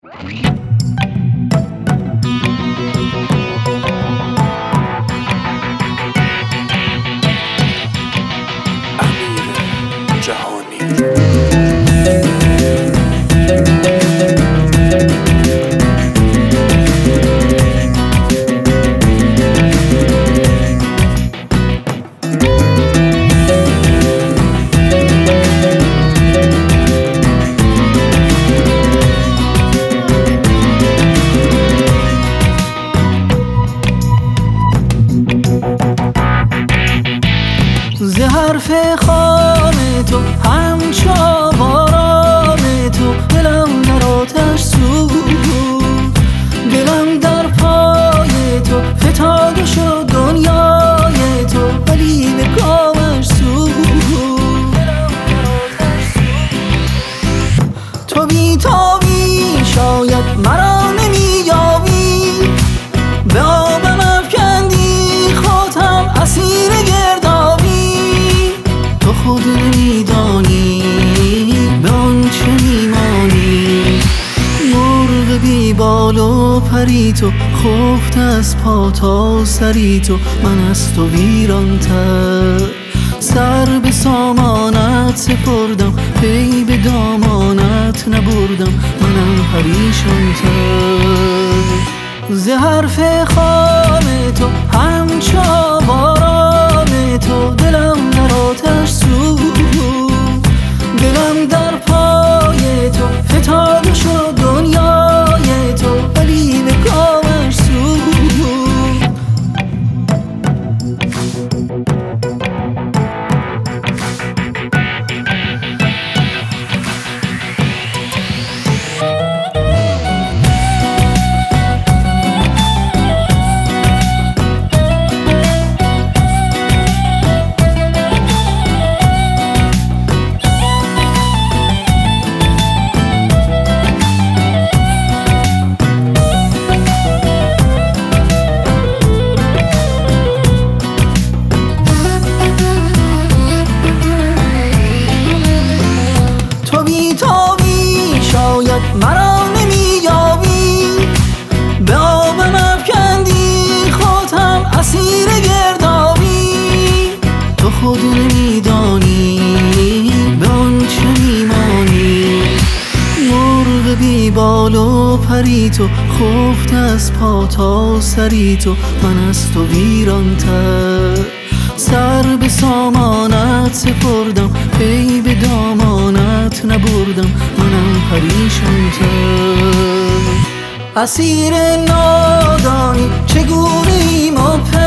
ز حرف خام تو همچو باران تو دلم در آتش سوخت، دلم در پای تو فتاده شد دنیای تو ولی به کامش سوخت. تو بی‌تابی شاید مرا نمی‌یابی، به آبم افکندی خودم اسیر گردابی. تو خود نمیدانی به آنچه میمانی، مرغ بی بال و پری تو، خفته از پا تا سری تو. من از تو ویران‌تر سر به سامانت سپردم، پی به دامانت نبردم، منم پریشان‌تر. ز حرف خام تو همچو باران تو دلم در آتش سوخت، دلم در پای تو فتاده شد دنیای تو ولی به کامش سوخت. مرا نمی‌یابی، به آبم افکندی خودم اسیر گردابی. تو خود نمیدانی به آنچه میمانی، مرغ بی بال و پری تو، خفته از پا تا سری تو. من از تو ویران‌تر سر به سامانت سپردم، پی به دامانت نبردم، منم پریشان‌تر. اسیر نادانی چگونه ایم و